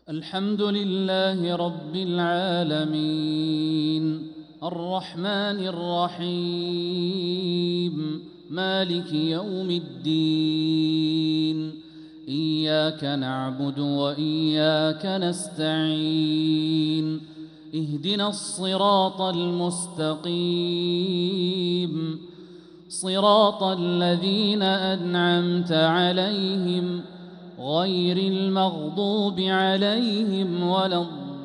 الحمد لله رب العالمين الرحمن الرحيم مالك يوم الدين إياك نعبد وإياك نستعين اهدنا الصراط المستقيم صراط الذين أنعمت عليهم غير المغضوب عليهم ولا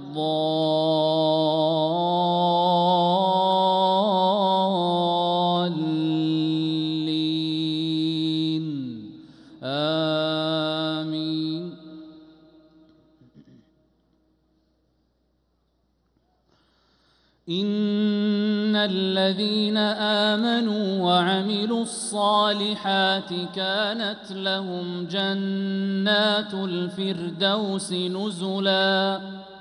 الضالين آمين. إن الذين آمنوا وعملوا الصالحات كانت لهم جنات الفردوس نزلا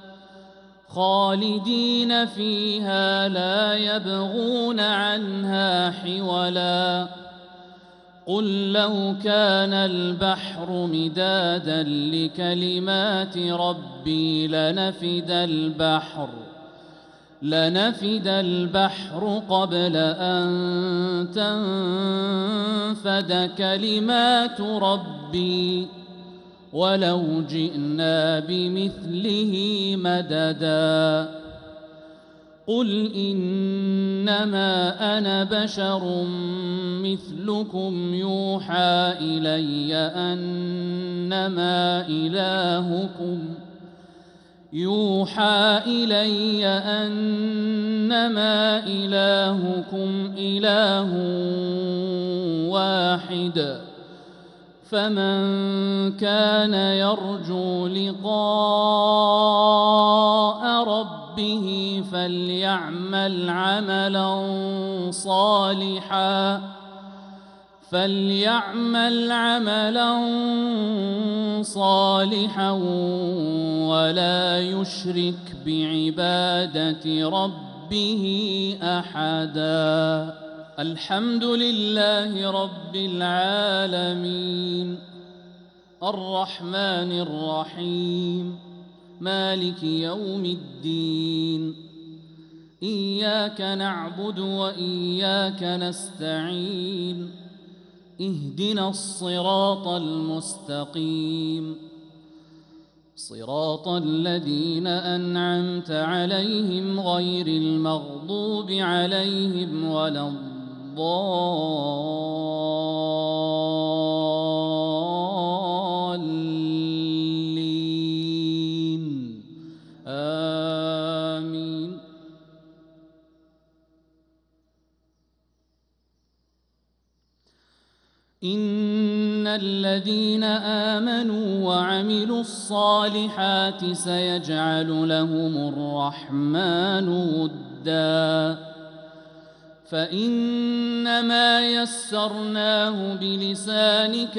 خالدين فيها لا يبغون عنها حولا. قل لو كان البحر مدادا لكلمات ربي لنفد البحر قبل أن تنفد كلمات ربي ولو جئنا بمثله مددا. قل إنما أنا بشر مثلكم يوحى إلي أنما إلهكم إله واحد. فمن كان يرجو لقاء ربه فليعمل عملا صالحا ولا يشرك بعبادة ربه أحدا. الحمد لله رب العالمين الرحمن الرحيم مالك يوم الدين إياك نعبد وإياك نستعين اهدنا الصراط المستقيم صراط الذين أنعمت عليهم غير المغضوب عليهم ولا الضالين آمين. إن الذين آمنوا وعملوا الصالحات سيجعل لهم الرحمن ودا فإنما يسرناه بلسانك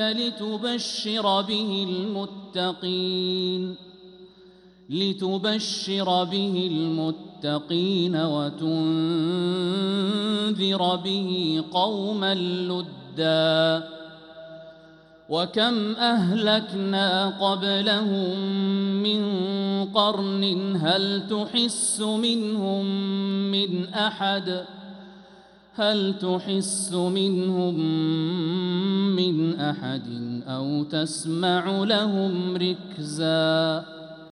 لتبشر به المتقين وتنذر به قوما لدا. وكم أهلكنا قبلهم من قرن هل تحس منهم من أحد أو تسمع لهم ركزا.